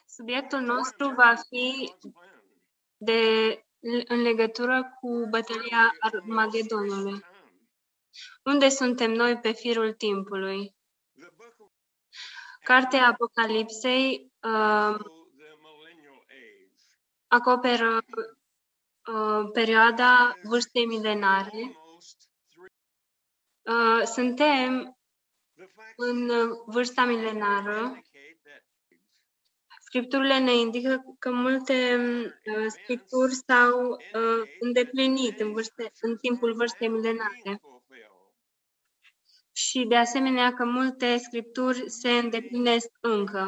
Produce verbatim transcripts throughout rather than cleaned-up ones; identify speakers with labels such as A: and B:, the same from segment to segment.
A: Subiectul nostru va fi de, în legătură cu bătălia Armagedonului. Unde suntem noi pe firul timpului? Cartea Apocalipsei uh, acoperă uh, perioada vârstei milenare. Uh, suntem în vârsta milenară. Scripturile ne indică că multe uh, scripturi s-au uh, îndeplinit în, vârste, în timpul vârstei milenare. Și de asemenea că multe scripturi se îndeplinesc încă.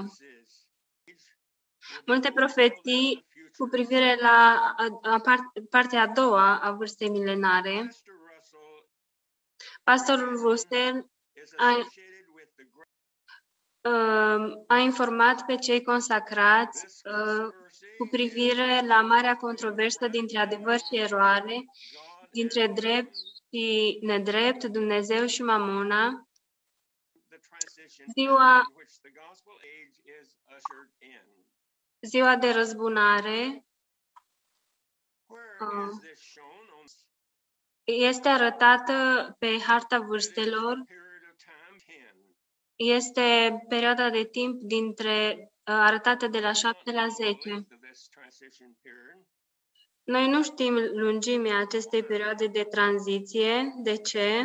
A: Multe profeții cu privire la a, a part, partea a doua a vârstei milenare. Pastorul Russell a, a informat pe cei consacrați uh, cu privire la marea controversă dintre adevăr și eroare, dintre drept și nedrept, Dumnezeu și Mamona, ziua, ziua de răzbunare uh, este arătată pe harta vârstelor. Este perioada de timp dintre arătată de la șapte la zece. Noi nu știm lungimea acestei perioade de tranziție. De ce?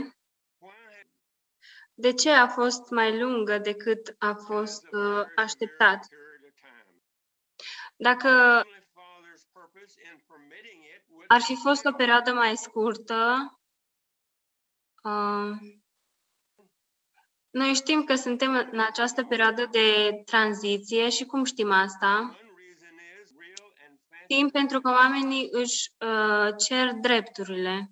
A: De ce a fost mai lungă decât a fost uh, așteptat? Dacă ar fi fost o perioadă mai scurtă, uh, noi știm că suntem în această perioadă de tranziție și cum știm asta? Știm pentru că oamenii își uh, cer drepturile.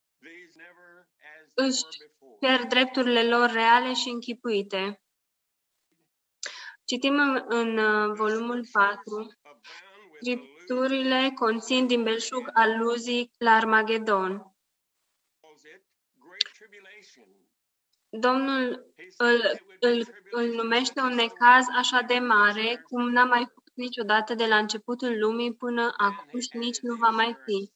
A: Își cer drepturile lor reale și închipuite. Citim în, în uh, volumul patru. Scripturile conțin din belșug aluzii la Armagedon. Domnul îl, îl, îl numește un necaz așa de mare cum n-a mai fost niciodată de la începutul lumii până acum și nici nu va mai fi.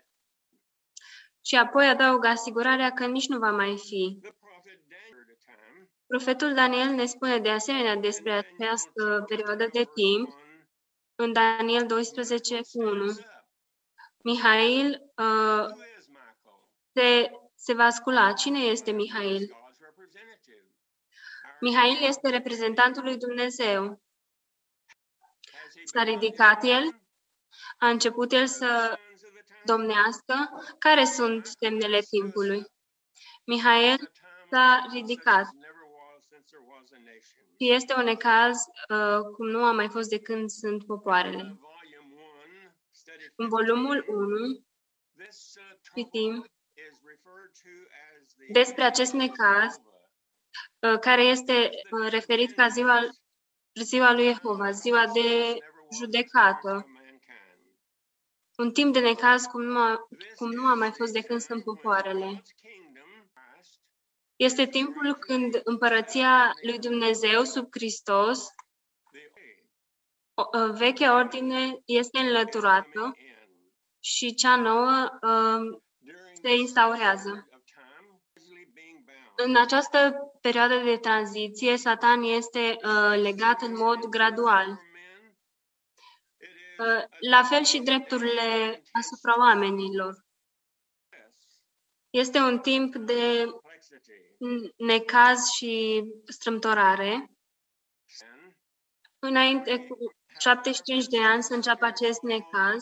A: Și apoi adaugă asigurarea că nici nu va mai fi. Profetul Daniel ne spune de asemenea despre această perioadă de timp în Daniel doisprezece unu. Mihail uh, se, se va scula. Cine este Mihail? Mihail este reprezentantul lui Dumnezeu. S-a ridicat el? A început el să domnească? Care sunt semnele timpului? Mihail s-a ridicat. Și este un necaz uh, cum nu a mai fost de când sunt popoarele. În volumul unu citim despre acest necaz uh, care este uh, referit ca ziua, ziua lui Jehova, ziua de judecată. Un timp de necaz cum nu a, cum nu a mai fost de când sunt popoarele. Este timpul când împărăția lui Dumnezeu sub Hristos, o, vechea ordine este înlăturată și cea nouă uh, se instaurează. În această perioadă de tranziție, Satan este uh, legat în mod gradual. Uh, la fel și drepturile asupra oamenilor. Este un timp de necaz și strâmtorare. Înainte cu șaptezeci și cinci de ani să înceapă acest necaz,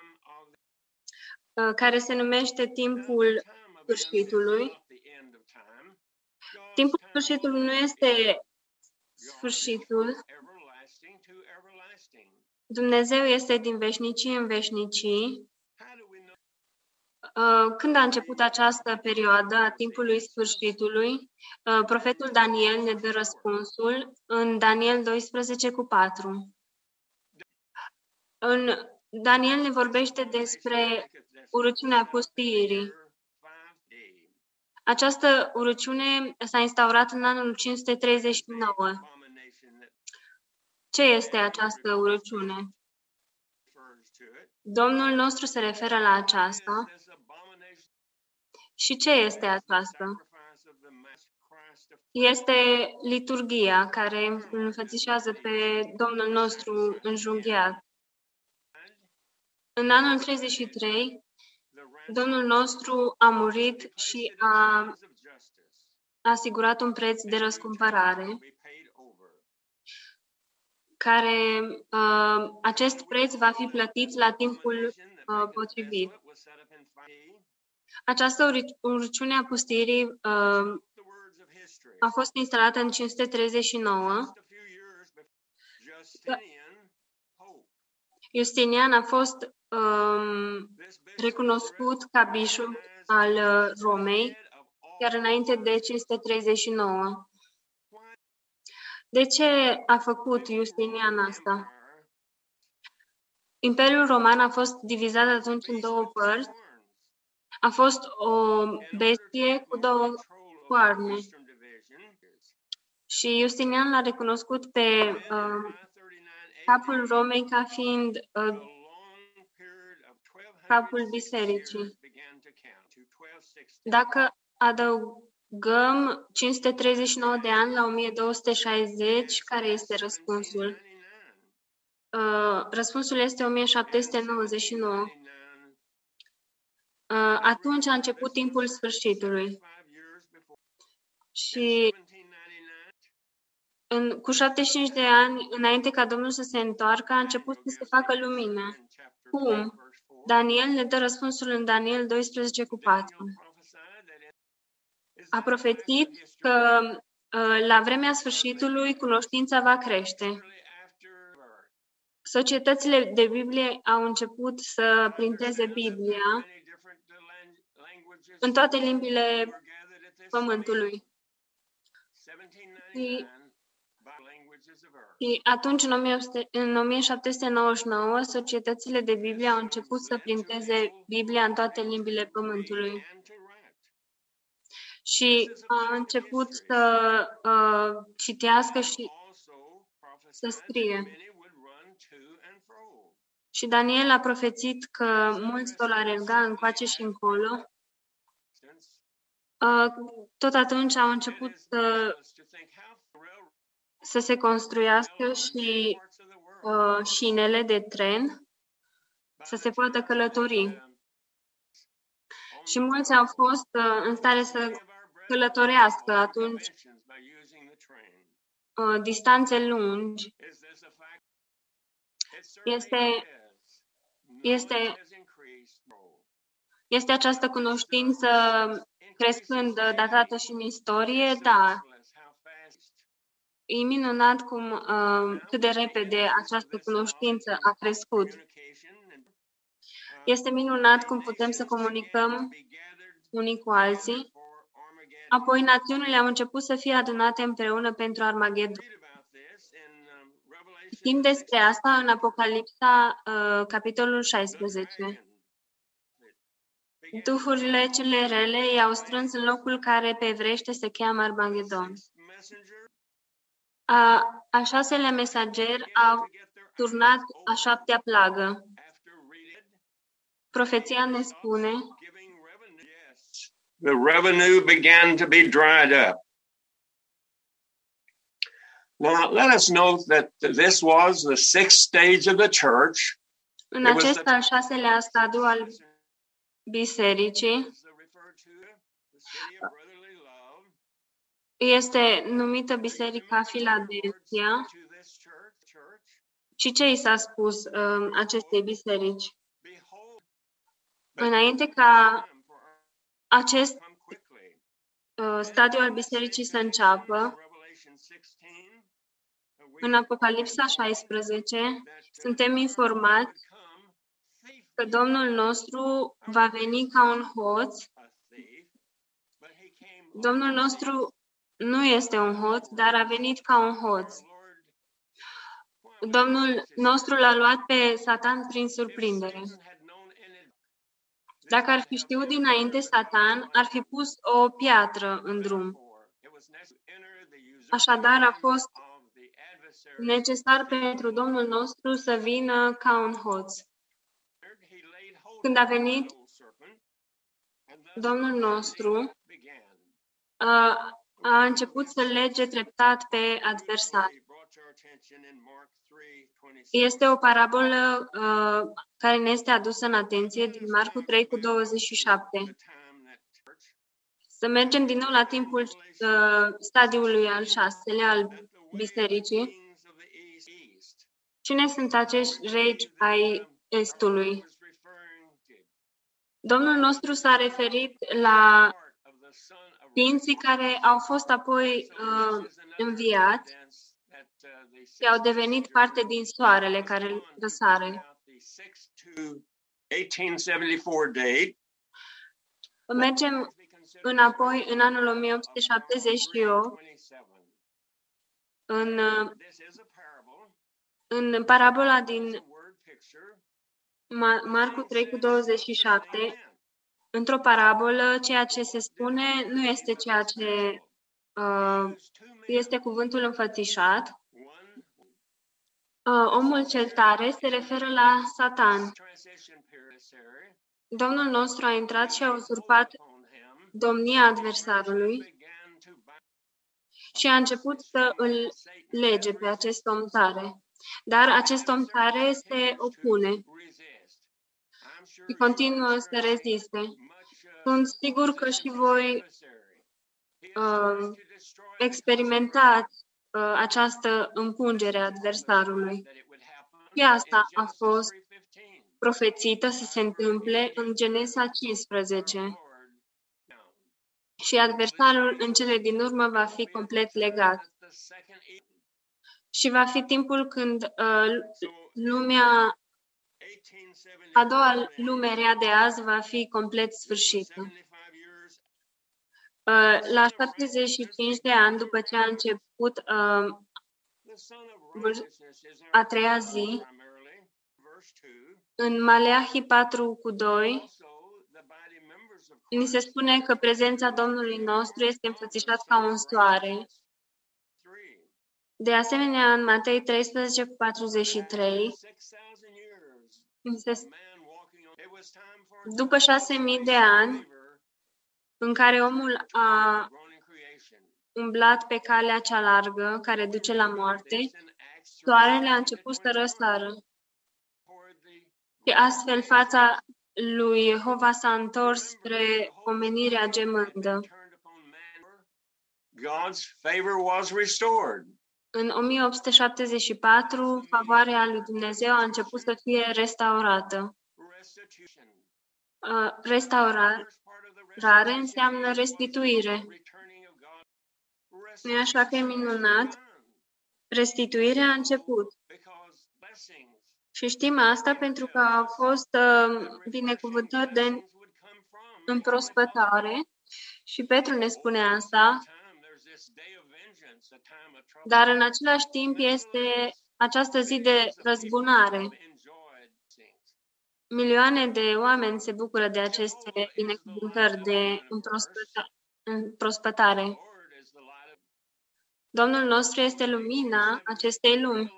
A: care se numește timpul sfârșitului. Timpul sfârșitului nu este sfârșitul. Dumnezeu este din veșnicii în veșnicii. Când a început această perioadă a timpului sfârșitului, profetul Daniel ne dă răspunsul în Daniel doisprezece cu patru. În Daniel ne vorbește despre urăciunea pustiirii. Această urăciune s-a instaurat în anul cinci sute treizeci și nouă. Ce este această urăciune? Domnul nostru se referă la aceasta. Și ce este aceasta? Este liturghia care înfățișează pe Domnul nostru înjunghiat. În anul treizeci și trei, Domnul nostru a murit și a asigurat un preț de răscumpărare, care uh, acest preț va fi plătit la timpul uh, potrivit. Această urăciune a pustirii uh, a fost instalată în cinci sute treizeci și nouă. Justinian a fost um, recunoscut ca bișop al uh, Romei, chiar înainte de cinci sute treizeci și nouă. De ce a făcut Justinian asta? Imperiul Roman a fost divizat atunci în două părți. A fost o bestie cu două coarne. Și Justinian l-a recunoscut pe uh, capul Romei ca fiind uh, capul bisericii. Dacă adăugăm cinci sute treizeci și nouă de ani la o mie două sute șaizeci, care este răspunsul? Uh, răspunsul este o mie șapte sute nouăzeci și nouă. Uh, atunci a început timpul sfârșitului. Și în, cu șaptezeci și cinci de ani, înainte ca Domnul să se întoarcă, a început să se facă lumină. Cum? Daniel ne dă răspunsul în Daniel doisprezece cu patru. A profețit că la vremea sfârșitului cunoștința va crește. Societățile de Biblie au început să printeze Biblia în toate limbile pământului. Și, și atunci, în o mie șapte sute nouăzeci și nouă, societățile de Biblie au început să printeze Biblia în toate limbile pământului. Și a început să uh, citească și să scrie. Și Daniel a profețit că mulți vor alerga încoace și încolo. Uh, tot atunci au început să, să se construiască și uh, șinele de tren, să se poată călători. Și mulți au fost uh, în stare să călătorească atunci uh, distanțe lungi. Este, este, este această cunoștință crescând datată și în istorie? Da. E minunat cum uh, cât de repede această cunoștință a crescut. Este minunat cum putem să comunicăm unii cu alții. Apoi națiunile au început să fie adunate împreună pentru Armagedon. Știm despre asta în Apocalipsa, uh, capitolul șaisprezece. Duhurile cele rele i-au strâns în locul care pe evreiește se cheamă Armagedon. A, a șaselea mesager a turnat a șaptea plagă. Profeția ne spune:
B: the revenue began to be dried up. Now, let us note that this was the sixth stage of the church.
A: În acest al șaselea stadiu al bisericii este numită Biserica Filadelfia. Și ce i s-a spus um, acestei biserici? Înainte ca acest uh, stadiu al bisericii să înceapă, în Apocalipsa șaisprezece, suntem informați că Domnul nostru va veni ca un hoț. Domnul nostru nu este un hoț, dar a venit ca un hoț. Domnul nostru l-a luat pe Satan prin surprindere. Dacă ar fi știut dinainte Satan, ar fi pus o piatră în drum. Așadar, a fost necesar pentru Domnul nostru să vină ca un hoț. Când a venit Domnul nostru, a, a început să lege treptat pe adversar. Este o parabolă uh, care ne este adusă în atenție din Marcu trei cu douăzeci și șapte. Să mergem din nou la timpul uh, stadiului al șaselea al bisericii. Cine sunt acești regi ai Estului? Domnul nostru s-a referit la ființii care au fost apoi uh, înviați și au devenit parte din soarele care răsare. Mergem înapoi în anul o mie opt sute șaptezeci și opt, în, în parabola din Marcu trei cu douăzeci și șapte. Într-o parabolă, ceea ce se spune nu este ceea ce uh, este cuvântul înfățișat. Uh, omul cel tare se referă la Satan. Domnul nostru a intrat și a uzurpat domnia adversarului și a început să îl lege pe acest om tare. Dar acest om tare se opune și continuă să reziste. Sunt sigur că și voi uh, experimentați uh, această împungere a adversarului. Și asta a fost profețită să se întâmple în Genesa cincisprezece. Și adversarul în cele din urmă va fi complet legat. Și va fi timpul când uh, lumea, a doua lume rea de azi va fi complet sfârșită. Uh, la șaptezeci și cinci de ani, după ce a început uh, a treia zi, în Maleahi patru cu doi, ni se spune că prezența Domnului nostru este înfățișat ca un soare. De asemenea, în Matei treisprezece cu patruzeci și trei, după șase mii de ani, în care omul a umblat pe calea cea largă, care duce la moarte, soarele a început să răsară. Și astfel fața lui Jehova s-a întors spre omenirea gemândă. În o mie opt sute șaptezeci și patru, favoarea lui Dumnezeu a început să fie restaurată. Uh, restaurare înseamnă restituire. Nu e așa că e minunat? Restituirea a început. Și știm asta pentru că au fost uh, binecuvântări de împrospătare și Petru ne spune asta, dar în același timp este această zi de răzbunare. Milioane de oameni se bucură de aceste binecuvântări de împrospătare. Domnul nostru este lumina acestei lumi.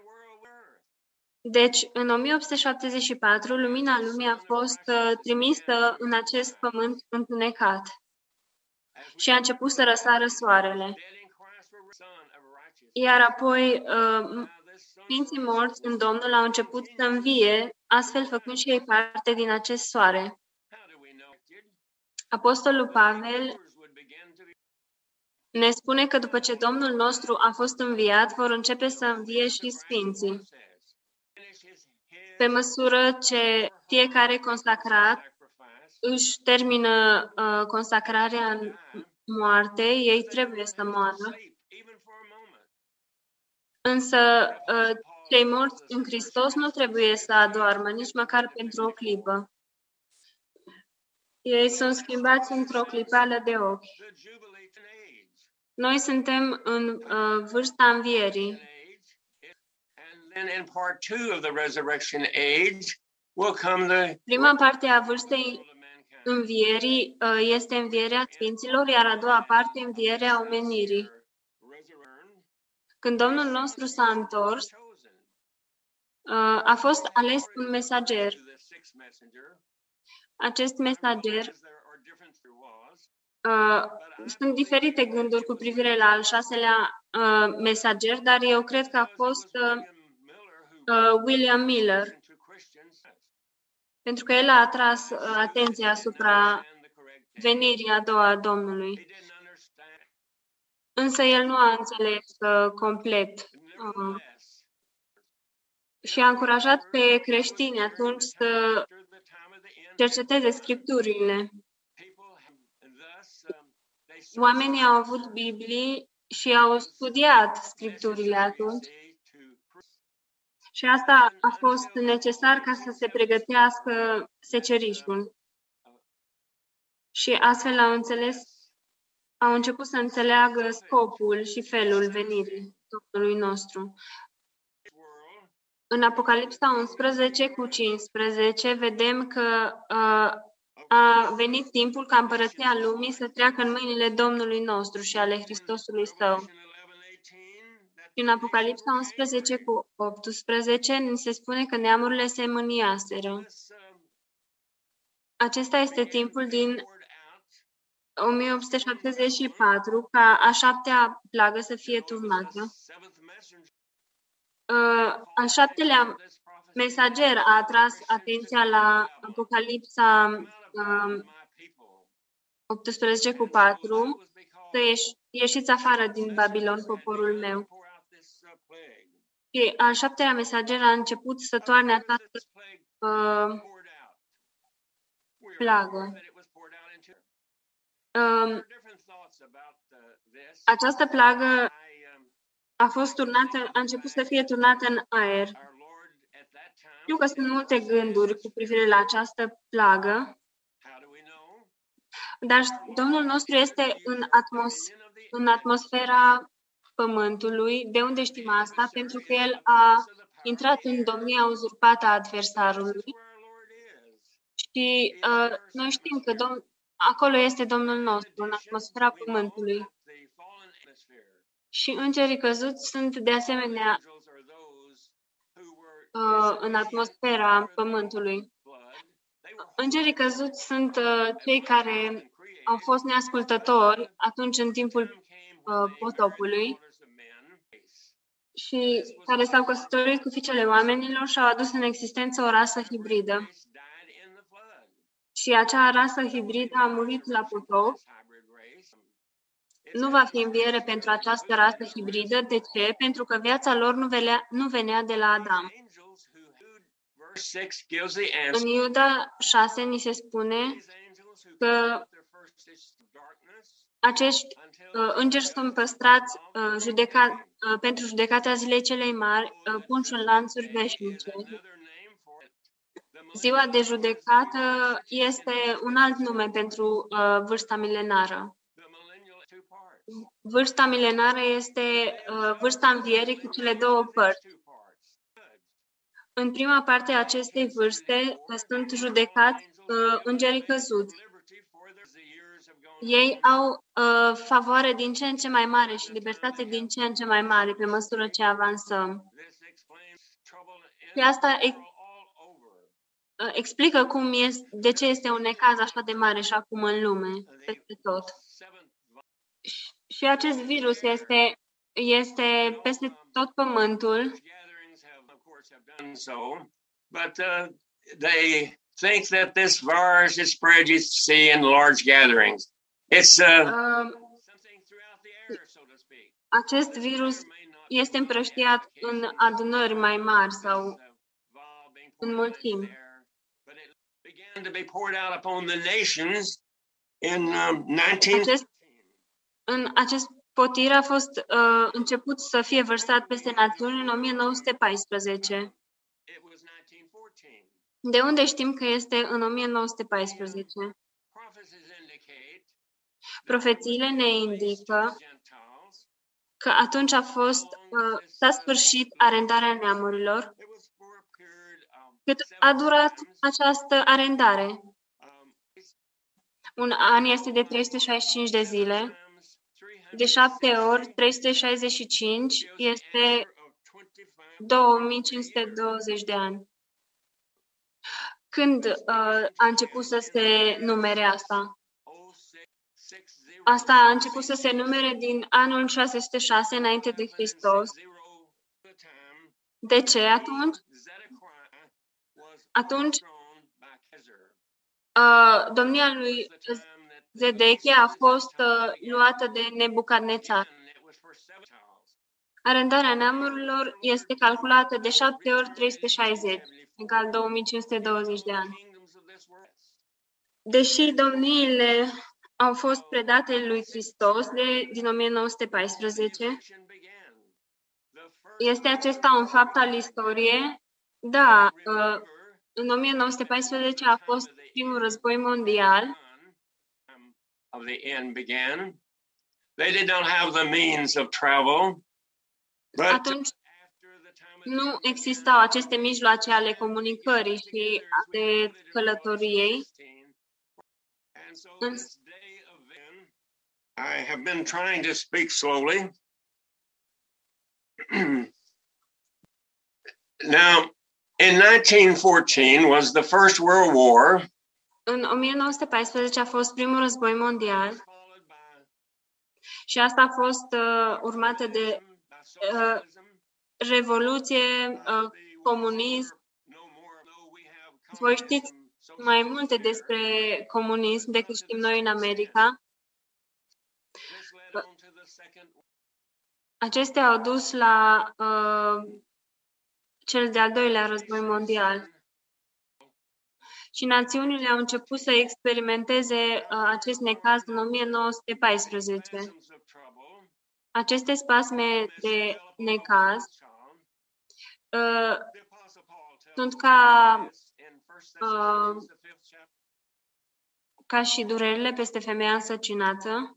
A: Deci, în o mie opt sute șaptezeci și patru, lumina lumii a fost uh, trimisă în acest pământ întunecat și a început să răsară soarele. Iar apoi, uh, Sfinții morți în Domnul au început să învie, astfel făcând și ei parte din acest soare. Apostolul Pavel ne spune că după ce Domnul nostru a fost înviat, vor începe să învie și Sfinții. Pe măsură ce fiecare consacrat își termină uh, consacrarea în moarte, ei trebuie să moară. Însă uh, cei morți în Hristos nu trebuie să adoarmă, nici măcar pentru o clipă. Ei sunt schimbați într-o clipeală de ochi. Noi suntem în uh, vârsta învierii. Prima parte a vârstei învierii uh, este învierea Sfinților, iar a doua parte învierea omenirii. Când Domnul nostru s-a întors, uh, a fost ales un mesager. Acest mesager, uh, sunt diferite gânduri cu privire la al șaselea uh, mesager, dar eu cred că a fost uh, uh, William Miller, pentru că el a atras uh, atenția asupra venirii a doua a Domnului. Însă el nu a înțeles uh, complet uh, și a încurajat pe creștini atunci să cerceteze Scripturile. Oamenii au avut Biblii și au studiat Scripturile atunci și asta a fost necesar ca să se pregătească secerișul. Și astfel au înțeles, au început să înțeleagă scopul și felul venirii Domnului nostru. În Apocalipsa unsprezece cu cincisprezece vedem că uh, a venit timpul ca împărăția lumii să treacă în mâinile Domnului nostru și ale Hristosului Său. Și în Apocalipsa unsprezece cu optsprezece ni se spune că neamurile se mâniaseră. Acesta este timpul din o mie opt sute șaptezeci și patru ca a șaptea plagă să fie turnată. Uh, al șaptelea mesager a atras atenția la Apocalipsa uh, optsprezece cu patru, să ieși, ieșiți afară din Babilon, poporul meu. Și al șaptelea mesager a început să toarne această uh, plagă. Uh, această plagă a fost turnată, a început să fie turnată în aer. Știu că sunt multe gânduri cu privire la această plagă, dar Domnul nostru este în, atmos- în atmosfera Pământului. De unde știm asta? Pentru că El a intrat în domnia uzurpată a adversarului și uh, noi știm că Dom- acolo este Domnul nostru, în atmosfera Pământului. Și îngerii căzuți sunt de asemenea uh, în atmosfera Pământului. Îngerii căzuți sunt uh, cei care au fost neascultători atunci în timpul uh, potopului și care s-au căsătorit cu fiicele oamenilor și au adus în existență o rasă hibridă. Și acea rasă hibridă a murit la potop. Nu va fi înviere pentru această rasă hibridă. De ce? Pentru că viața lor nu venea, nu venea de la Adam. În Iuda șase ni se spune că acești uh, îngeri sunt păstrați uh, judeca, uh, pentru judecata zilei celei mari, uh, punși în lanțuri veșnice. Ziua de judecată este un alt nume pentru uh, vârsta milenară. Vârsta milenară este uh, vârsta învierii cu cele două părți. În prima parte a acestei vârste sunt judecați uh, îngerii căzuți. Ei au uh, favoare din ce în ce mai mare și libertate din ce în ce mai mare pe măsură ce avansăm. Și asta ex- uh, explică cum este, de ce este un necaz așa de mare și acum în lume, peste tot. Și, și acest virus este, este peste tot pământul.
B: But uh, they think that this virus is spread, you see, in large gatherings. It's uh,
A: Uh, acest virus este împrăștiat în adunări mai mari sau în mulțimi.
B: began to be poured out upon the nations in um, nineteen
A: Acest, în acest potir a fost uh, început să fie vărsat peste națiuni în o mie nouă sute paisprezece.
B: it was nineteen fourteen.
A: De unde știm că este în o mie nouă sute paisprezece?
B: Prophecies indicate
A: Profețiile ne indică
B: Gentiles.
A: că atunci a fost, uh, s-a sfârșit arendarea neamurilor.
B: It was for a period of
A: Cât a durat această arendare?
B: um,
A: Un an este de trei sute șaizeci și cinci de zile.
B: times three hundred
A: de șapte ori trei sute șaizeci și cinci este două mii cinci sute douăzeci de ani. Când uh, a început să se numere asta? Asta a început să se numere din anul șase sute șase înainte de Hristos. De ce atunci? Atunci, uh, domnia lui Zedechia a fost uh, luată de Nebucadnețar. Arendarea neamurilor este calculată de șapte ori trei sute șaizeci, egal două mii cinci sute douăzeci de ani. Deși domniile au fost predate lui Hristos de, din o mie nouă sute paisprezece, este acesta un fapt al istoriei? Da, uh, în o mie nouă sute paisprezece a fost primul război mondial.
B: Of the end began. They did not have the means of travel, but
A: Atunci nu existau aceste mijloace ale comunicării și ale călătoriei. Însă,
B: I have been trying to speak slowly. Now, in nineteen fourteen was the First World War.
A: În o mie nouă sute paisprezece a fost primul război mondial și asta a fost uh, urmată de uh, revoluție, uh, comunism. Voi știți mai multe despre comunism decât știm noi în America. Acestea au dus la uh, cel de-al doilea război mondial. Și națiunile au început să experimenteze uh, acest necaz în o mie nouă sute paisprezece. Aceste spasme de necaz uh, sunt ca, uh, ca și durerile peste femeia însărcinată.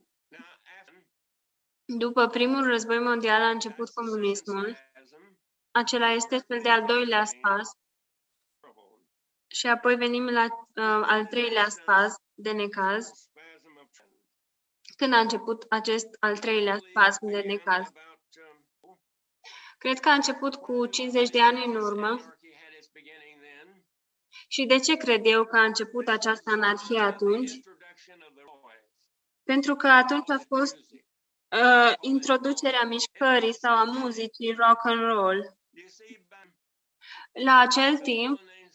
A: După primul război mondial a început comunismul. Acela este cel de-al doilea spas. Și apoi venim la uh, al treilea spas de necaz. Când a început acest al treilea spas de necaz? Cred că a început cu cincizeci de ani în urmă. Și de ce cred eu că a început această anarhie atunci? Pentru că atunci a fost uh, introducerea mișcării sau a muzicii rock and roll. La acel timp,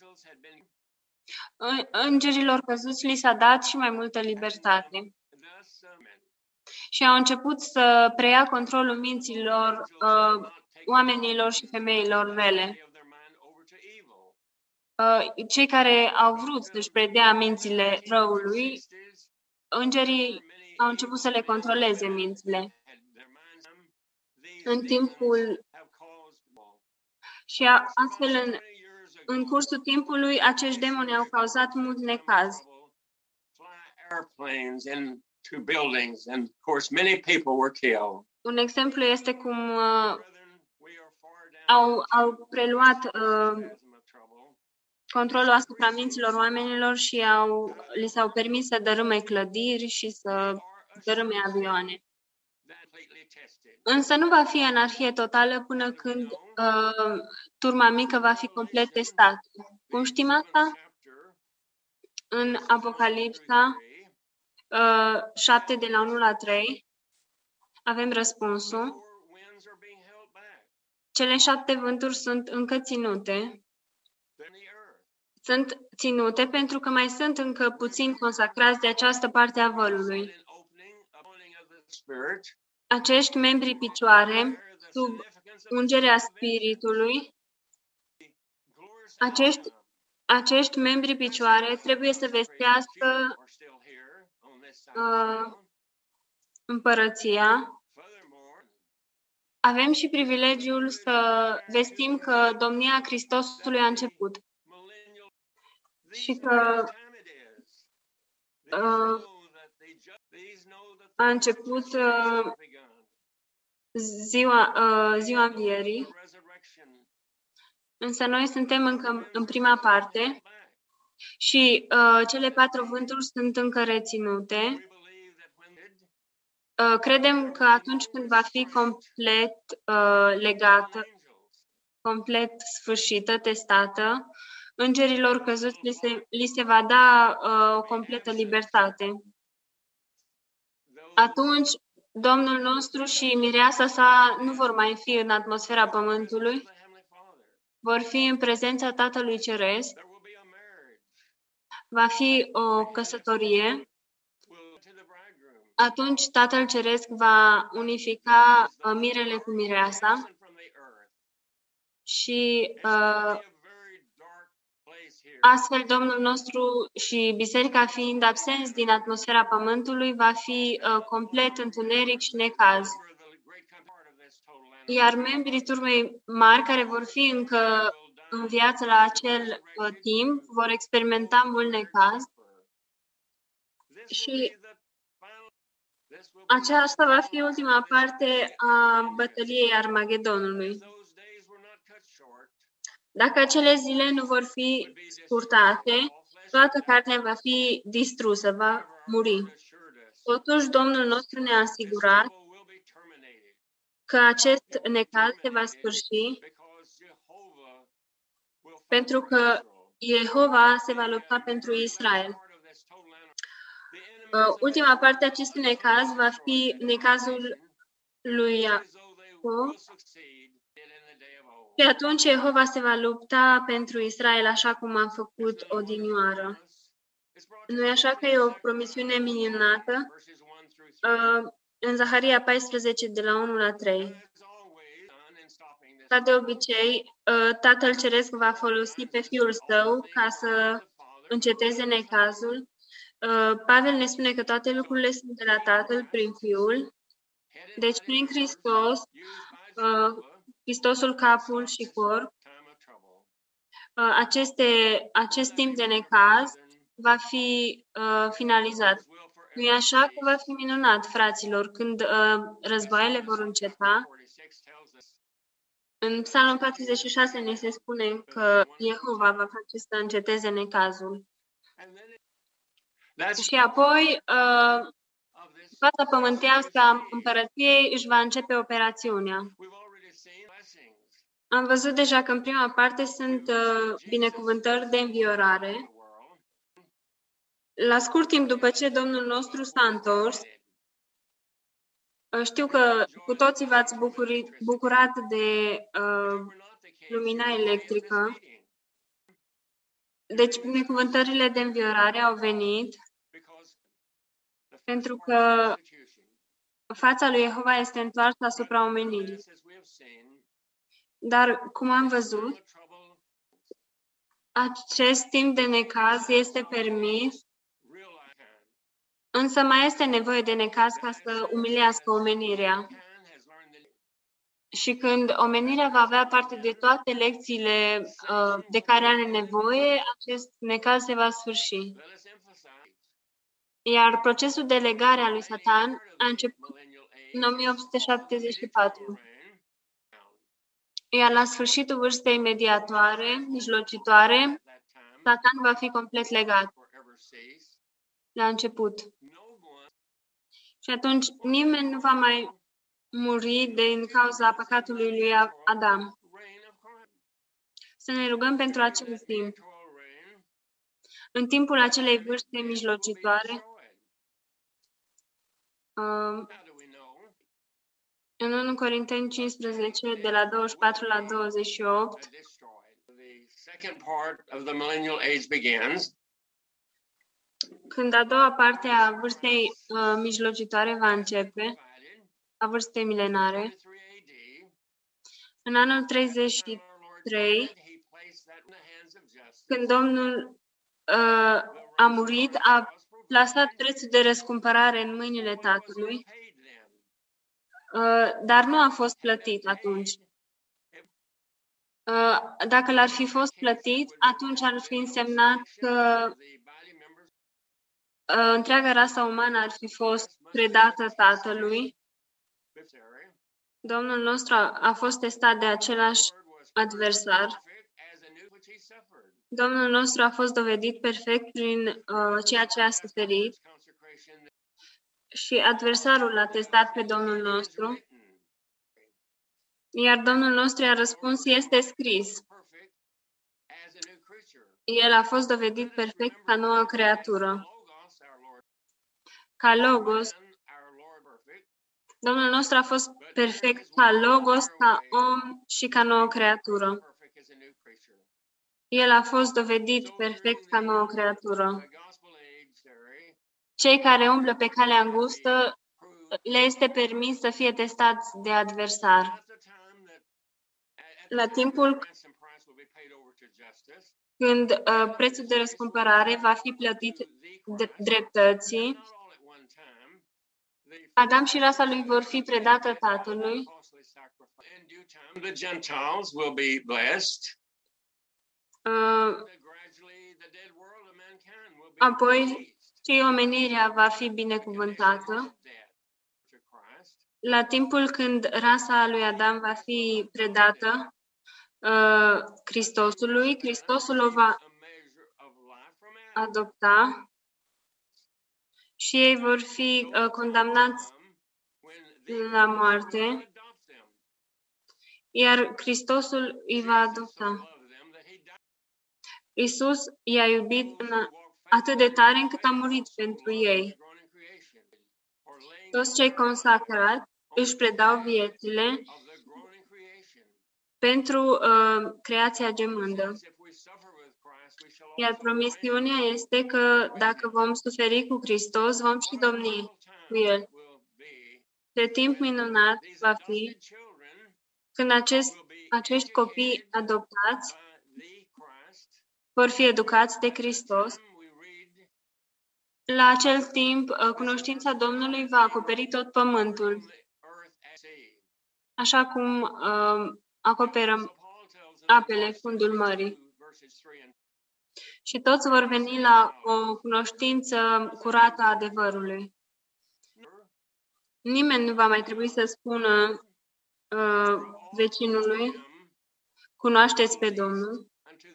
A: îngerilor căzuți li s-a dat și mai multă libertate. Și au început să preia controlul minților uh, oamenilor și femeilor rele. Uh, cei care au vrut să-și predea mințile răului, îngerii au început să le controleze mințile. În timpul și a, astfel în, în cursul timpului acești demoni au cauzat mult necaz. Un exemplu este cum uh, au, au preluat uh, controlul asupra minților oamenilor și au, li s-au permis să dărâme clădiri și să dărâme avioane. Însă nu va fi anarhie totală până când uh, turma mică va fi complet testată. Cum știm asta? În Apocalipsa uh, șapte de la unu la trei avem răspunsul. Cele șapte vânturi sunt încă ținute. Sunt ținute pentru că mai sunt încă puțini consacrați de această parte a vălului. Acești membri picioare, sub ungerea Spiritului, acești, acești membri picioare trebuie să vestească uh, împărăția. Avem și privilegiul să vestim că domnia Hristosului a început și că uh, a început uh, ziua, uh, ziua învierii, însă noi suntem încă în prima parte și uh, cele patru vânturi sunt încă reținute uh, credem că atunci când va fi complet uh, legată, complet sfârșită, testată, îngerilor căzuți li se, li se va da uh, o completă libertate. Atunci, Domnul nostru și mireasa sa nu vor mai fi în atmosfera pământului, vor fi în prezența Tatălui Ceresc, va fi o căsătorie. Atunci Tatăl Ceresc va unifica uh, mirele cu mireasa și uh, astfel Domnul nostru și biserica fiind absenți din atmosfera pământului va fi uh, complet întuneric și necaz. Iar membrii turmei mari care vor fi încă în viață la acel uh, timp vor experimenta mult necaz și aceasta va fi ultima parte a bătăliei Armagedonului. Dacă acele zile nu vor fi scurtate, toată carnea va fi distrusă, va muri. Totuși, Domnul nostru ne-a asigurat că acest necaz se va sfârși pentru că Jehova se va lupta pentru Israel. Ultima parte a acestui necaz va fi necazul lui Iacov și atunci Jehova se va lupta pentru Israel așa cum a făcut odinioară. Nu-i așa că e o promisiune minunată? În Zaharia paisprezece, de la unu la trei. Ca de obicei, Tatăl Ceresc va folosi pe Fiul Său ca să înceteze necazul. Pavel ne spune că toate lucrurile sunt de la Tatăl prin Fiul. Deci, prin Hristos, Hristosul capul și corp, aceste, acest timp de necaz va fi uh, finalizat. Nu e așa că va fi minunat, fraților, când uh, războaiele vor înceta? În Psalmul patruzeci și șase ne se spune că Jehova va face să înceteze necazul. Și apoi, uh, fața pământească a împărăției își va începe operațiunea. Am văzut deja că în prima parte sunt uh, binecuvântări de înviorare. La scurt timp după ce Domnul nostru s-a întors, știu că cu toții v-ați bucurit, bucurat de uh, lumina electrică. Deci binecuvântările de înviorare au venit pentru că fața lui Jehova este întoarsă asupra omenirii. Dar, cum am văzut, acest timp de necaz este permis, însă mai este nevoie de necaz ca să umilească omenirea. Și când omenirea va avea parte de toate lecțiile uh, de care are nevoie, acest necaz se va sfârși. Iar procesul de legare a lui Satan a început în o mie opt sute șaptezeci și patru. Iar la sfârșitul vârstei mediatoare, mijlocitoare, Satan va fi complet legat. La început. Și atunci nimeni nu va mai muri din cauza păcatului lui Adam. Să ne rugăm pentru acel timp. În timpul acelei vârste mijlocitoare, uh, în unu Corinteni cincisprezece, de la douăzeci și patru la douăzeci și opt, când a doua parte a vârstei uh, mijlocitoare va începe, a vârstei milenare, în anul treizeci și trei, când Domnul uh, a murit, a plasat prețul de răscumpărare în mâinile Tatălui, uh, dar nu a fost plătit atunci. Uh, dacă l-ar fi fost plătit, atunci ar fi însemnat că uh, întreaga rasă umană ar fi fost predată Tatălui. Domnul nostru a, a fost testat de același adversar. Domnul nostru a fost dovedit perfect prin uh, ceea ce a suferit Și adversarul l-a testat pe Domnul nostru, iar Domnul nostru i-a răspuns, este scris. El a fost dovedit perfect ca nouă creatură. Ca Logos, Domnul nostru a fost perfect ca Logos, ca om și ca nouă creatură. El a fost dovedit perfect ca nouă creatură. Cei care umblă pe calea îngustă, le este permis să fie testați de adversar. La timpul când uh, prețul de răscumpărare va fi plătit de dreptății, Adam și rasa lui vor fi predată Tatălui.
B: The Gentiles will be blessed.
A: Uh, apoi și omenirea va fi binecuvântată. La timpul când rasa lui Adam va fi predată uh, Hristosului, Hristosul o va adopta și ei vor fi uh, condamnați la moarte, iar Hristosul îi va adopta. Iisus i-a iubit în atât de tare încât a murit pentru ei. Toți cei consacrați își predau viețile pentru uh, creația gemândă. Iar promisiunea este că dacă vom suferi cu Hristos, vom și domni cu El. De timp minunat va fi când acest, acești copii adoptați vor fi educați de Hristos. La acel timp, cunoștința Domnului va acoperi tot pământul, așa cum uh, acoperă apele fundul mării. Și toți vor veni la o cunoștință curată a adevărului. Nimeni nu va mai trebui să spună uh, vecinului, cunoașteți pe Domnul,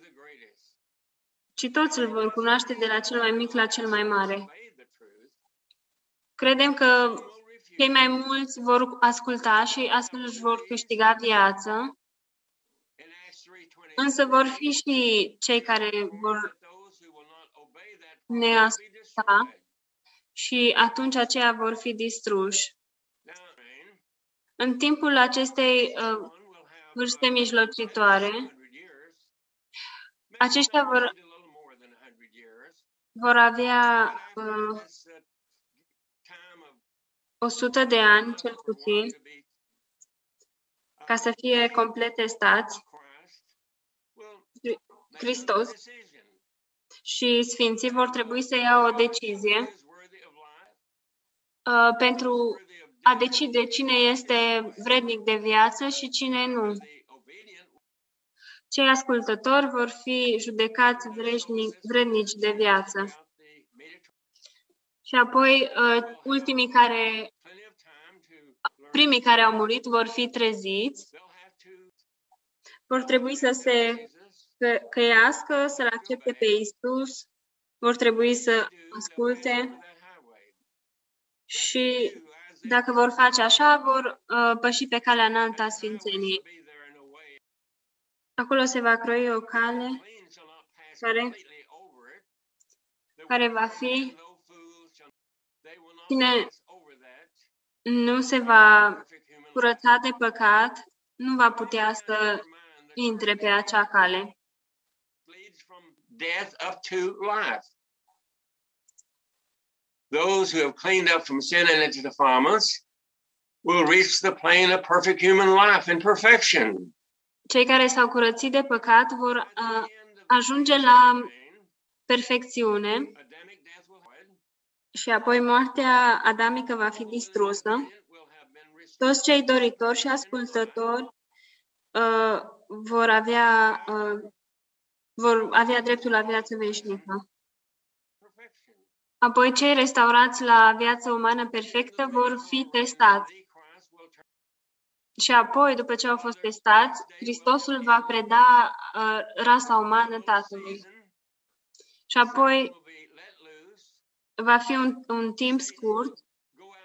A: ci toți îl vor cunoaște de la cel mai mic la cel mai mare. Credem că cei mai mulți vor asculta și astfel își vor câștiga viață, însă vor fi și cei care vor neasculta și atunci aceia vor fi distruși. În timpul acestei uh, vârste mijlocitoare, aceștia vor, vor avea uh, o sută de ani, cel puțin, ca să fie complet testați. Hristos și Sfinții vor trebui să ia o decizie uh, pentru a decide cine este vrednic de viață și cine nu. Cei ascultători vor fi judecați vrednici de viață. Și apoi, uh, ultimii care, primii care au murit vor fi treziți, vor trebui să se căiască, să-L accepte pe Iisus, vor trebui să asculte și dacă vor face așa, vor uh, păși pe calea înaltă a Sfințeniei. Acolo se va croi o cale care, care va fi, cine nu se va curăța de păcat, nu va putea să intre pe acea cale.
B: Death up to life. Those who have cleaned up from sin and into defilements will reach the plane of perfect human life and perfection.
A: Cei care s-au curățit de păcat vor uh, ajunge la perfecțiune și apoi moartea adamică va fi distrusă. Toți cei doritori și ascultători uh, vor avea uh, vor avea dreptul la viață veșnică. Apoi cei restaurați la viață umană perfectă vor fi testați. Și apoi, după ce au fost testați, Hristosul va preda uh, rasa umană Tatălui. Și apoi va fi un, un timp scurt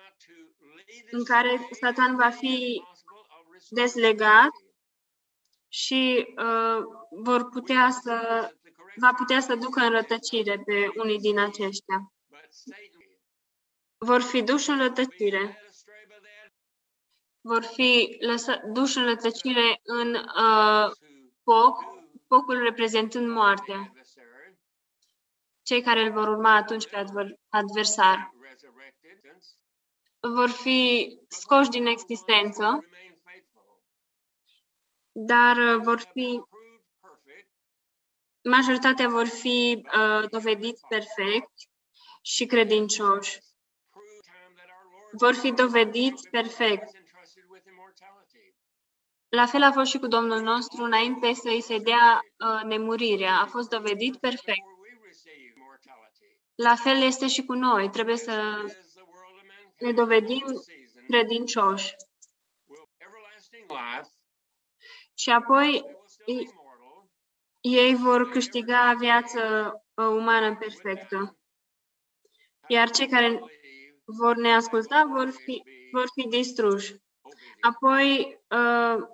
A: în care Satan va fi dezlegat și uh, vor putea să, va putea să ducă în rătăcire pe unii din aceștia. Vor fi duși în rătăcire. Vor fi lăsa, duși în rătăcire în uh, foc, focul reprezentând moartea. Cei care îl vor urma atunci pe adversar vor fi scoși din existență, dar vor fi, majoritatea vor fi uh, dovediți perfect și credincioși. Vor fi dovediți perfect. La fel a fost și cu Domnul nostru, înainte să îi se dea uh, nemurirea. A fost dovedit perfect. La fel este și cu noi. Trebuie să ne dovedim credincioși. Și apoi ei vor câștiga viață umană perfectă. Iar cei care vor neasculta vor fi, vor fi distruși. Apoi, uh,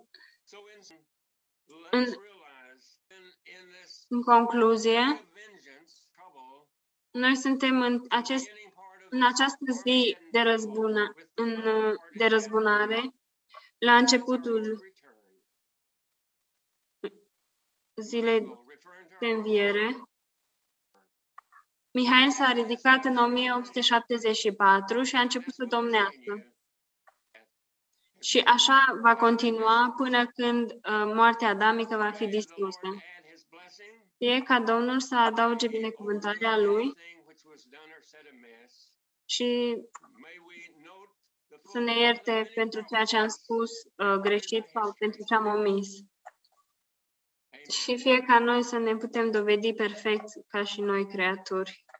A: în, în concluzie, noi suntem în, acest, în această zi de, răzbuna, în, de răzbunare, la începutul zilei de înviere. Mihail s-a ridicat în o mie opt sute șaptezeci și patru și a început să domnească. Și așa va continua până când uh, moartea adamică va fi distrusă. Fie ca Domnul să adauge binecuvântarea Lui și să ne ierte pentru ceea ce am spus uh, greșit sau pentru ce am omis. Și fie ca noi să ne putem dovedi perfect ca și noi creaturi.